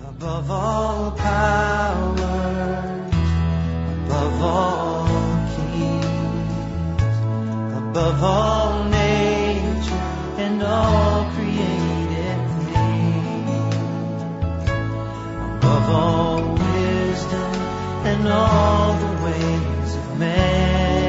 above all powers, above all kings, above all nature and all created things, above all wisdom and all the ways of man.